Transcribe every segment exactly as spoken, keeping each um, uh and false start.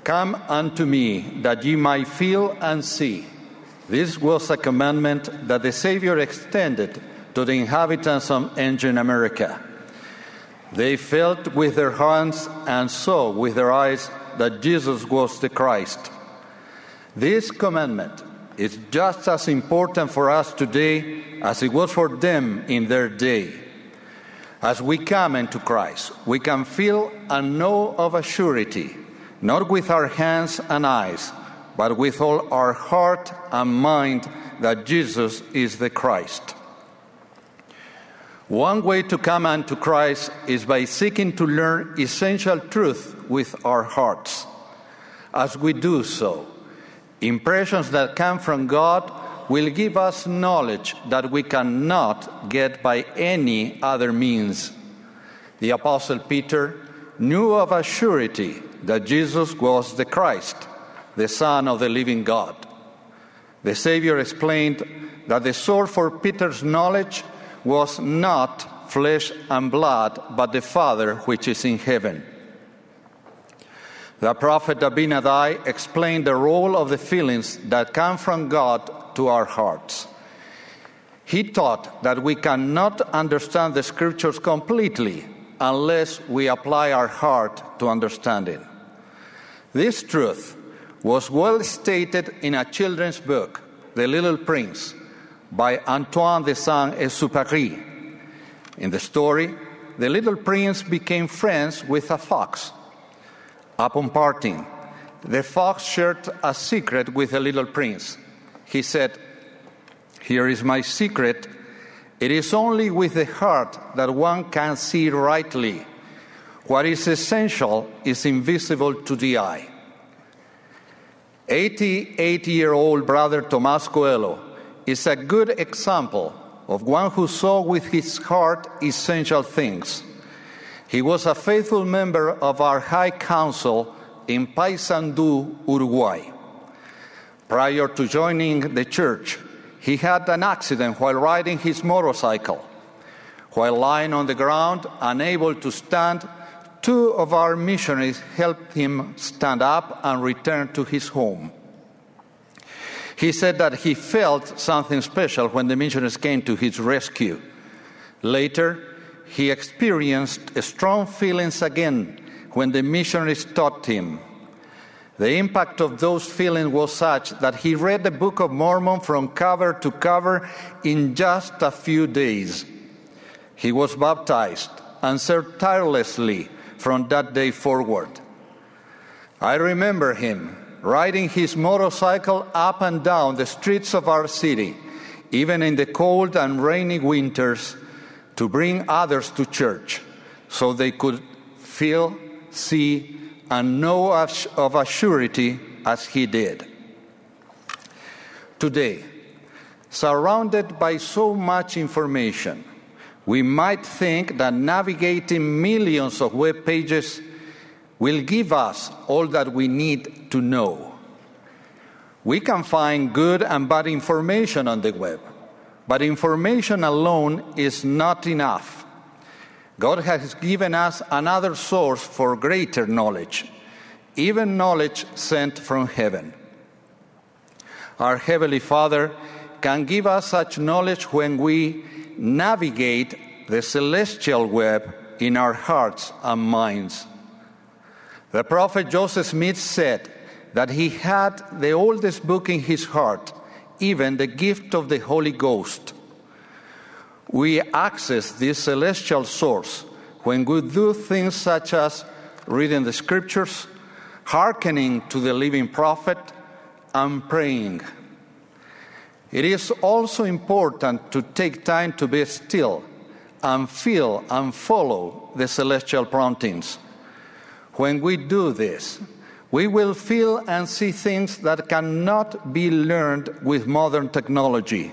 Come unto me, that ye might feel and see. This was a commandment that the Savior extended to the inhabitants of ancient America. They felt with their hands and saw with their eyes that Jesus was the Christ. This commandment is just as important for us today as it was for them in their day. As we come into Christ, we can feel and know of a surety, not with our hands and eyes, but with all our heart and mind, that Jesus is the Christ. One way to come unto Christ is by seeking to learn essential truth with our hearts. As we do so, impressions that come from God will give us knowledge that we cannot get by any other means. The Apostle Peter knew of a surety that Jesus was the Christ, the Son of the living God. The Savior explained that the source for Peter's knowledge was not flesh and blood, but the Father which is in heaven. The prophet Abinadi explained the role of the feelings that come from God to our hearts. He taught that we cannot understand the Scriptures completely unless we apply our heart to understand it. This truth was well stated in a children's book, The Little Prince, by Antoine de Saint-Exupéry. In the story, the little prince became friends with a fox. Upon parting, the fox shared a secret with the little prince. He said, "Here is my secret. It is only with the heart that one can see rightly. What is essential is invisible to the eye." eighty-eight-year-old brother Tomás Coelho is a good example of one who saw with his heart essential things. He was a faithful member of our High Council in Paysandú, Uruguay. Prior to joining the church, he had an accident while riding his motorcycle. While lying on the ground, unable to stand, two of our missionaries helped him stand up and return to his home. He said that he felt something special when the missionaries came to his rescue. Later, he experienced strong feelings again when the missionaries taught him. The impact of those feelings was such that he read the Book of Mormon from cover to cover in just a few days. He was baptized and served tirelessly from that day forward. I remember him riding his motorcycle up and down the streets of our city, even in the cold and rainy winters, to bring others to church so they could feel, see, and know of a surety as he did. Today, surrounded by so much information, we might think that navigating millions of web pages will give us all that we need to know. We can find good and bad information on the web, but information alone is not enough. God has given us another source for greater knowledge, even knowledge sent from heaven. Our Heavenly Father can give us such knowledge when we navigate the celestial web in our hearts and minds. The prophet Joseph Smith said that he had the oldest book in his heart, even the gift of the Holy Ghost. We access this celestial source when we do things such as reading the Scriptures, hearkening to the living prophet, and praying. It is also important to take time to be still and feel and follow the celestial promptings. When we do this, we will feel and see things that cannot be learned with modern technology.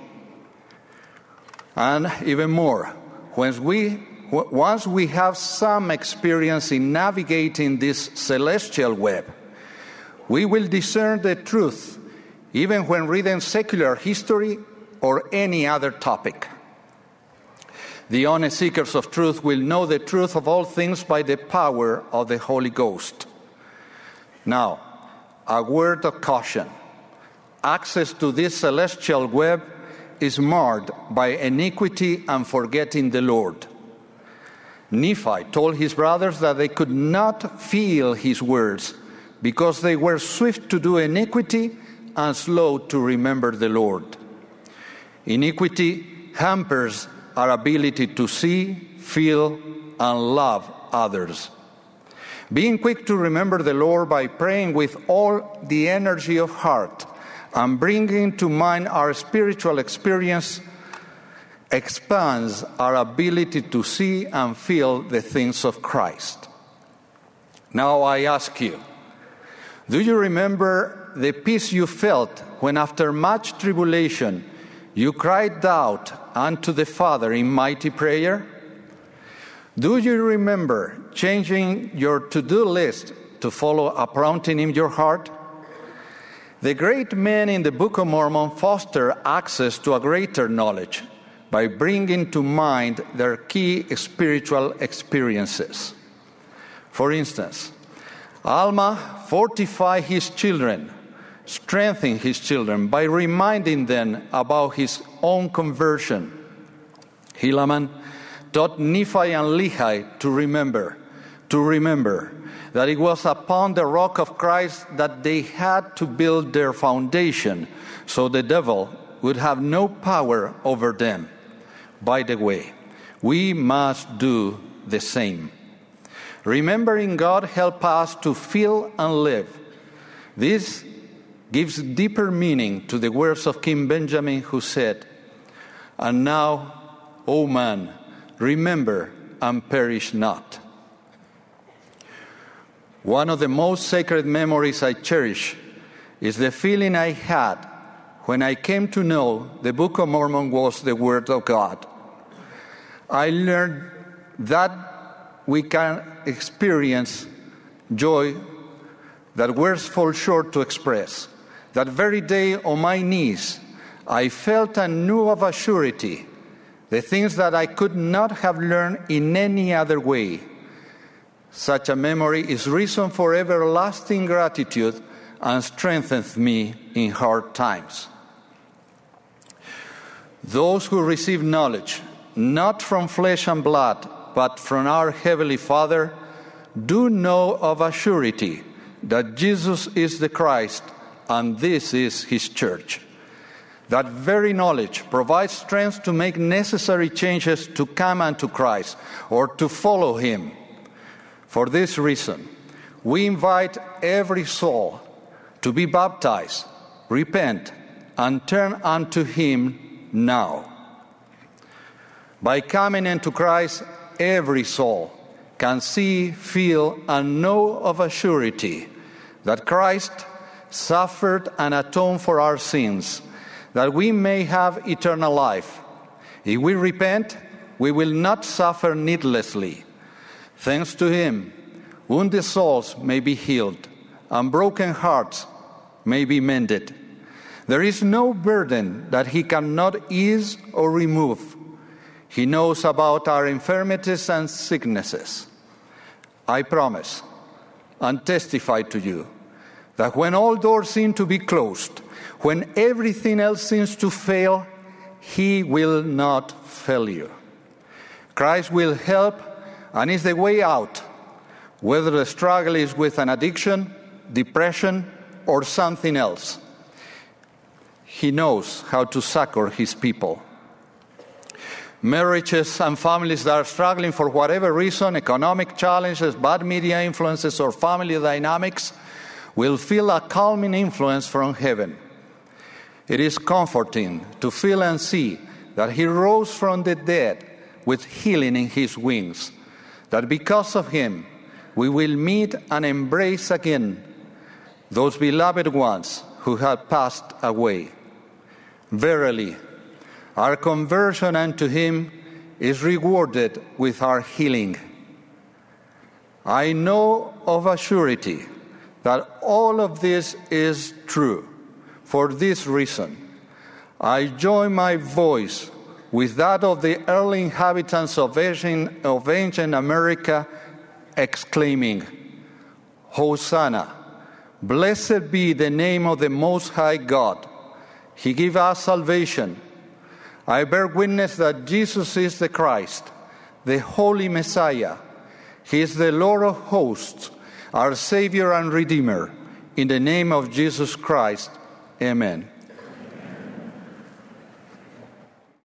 And even more, when we, once we have some experience in navigating this celestial web, we will discern the truth, even when reading secular history or any other topic. The honest seekers of truth will know the truth of all things by the power of the Holy Ghost. Now, a word of caution. Access to this celestial web is marred by iniquity and forgetting the Lord. Nephi told his brothers that they could not feel his words because they were swift to do iniquity and slow to remember the Lord. Iniquity hampers our ability to see, feel, and love others. Being quick to remember the Lord by praying with all the energy of heart and bringing to mind our spiritual experience expands our ability to see and feel the things of Christ. Now I ask you, do you remember the peace you felt when after much tribulation you cried out unto the Father in mighty prayer? Do you remember changing your to-do list to follow a prompting in your heart? The great men in the Book of Mormon foster access to a greater knowledge by bringing to mind their key spiritual experiences. For instance, Alma fortified his children, strengthened his children by reminding them about his own conversion. Helaman taught Nephi and Lehi to remember, to remember that it was upon the rock of Christ that they had to build their foundation, so the devil would have no power over them. By the way, we must do the same. Remembering God helps us to feel and live. This gives deeper meaning to the words of King Benjamin, who said, "And now, O man, remember and perish not." One of the most sacred memories I cherish is the feeling I had when I came to know the Book of Mormon was the Word of God. I learned that we can experience joy that words fall short to express. That very day on my knees, I felt and knew of a surety the things that I could not have learned in any other way. Such a memory is reason for everlasting gratitude and strengthens me in hard times. Those who receive knowledge, not from flesh and blood, but from our Heavenly Father, do know of a surety that Jesus is the Christ, and this is His church. That very knowledge provides strength to make necessary changes to come unto Christ or to follow Him. For this reason, we invite every soul to be baptized, repent, and turn unto Him now. By coming into Christ, every soul can see, feel, and know of a surety that Christ suffered and atoned for our sins, that we may have eternal life. If we repent, we will not suffer needlessly. Thanks to Him, wounded souls may be healed, and broken hearts may be mended. There is no burden that He cannot ease or remove. He knows about our infirmities and sicknesses. I promise and testify to you that when all doors seem to be closed, when everything else seems to fail, He will not fail you. Christ will help and is the way out, whether the struggle is with an addiction, depression, or something else. He knows how to succor His people. Marriages and families that are struggling for whatever reason, economic challenges, bad media influences, or family dynamics, will feel a calming influence from heaven. It is comforting to feel and see that He rose from the dead with healing in His wings, that because of Him we will meet and embrace again those beloved ones who have passed away. Verily, our conversion unto Him is rewarded with our healing. I know of a surety that all of this is true. For this reason, I join my voice with that of the early inhabitants of ancient, of ancient America, exclaiming, Hosanna, Blessed be the name of the Most High God. He gives us salvation. I bear witness that Jesus is the Christ, the Holy Messiah. He is the Lord of hosts, our Savior and Redeemer. In the name of Jesus Christ, amen.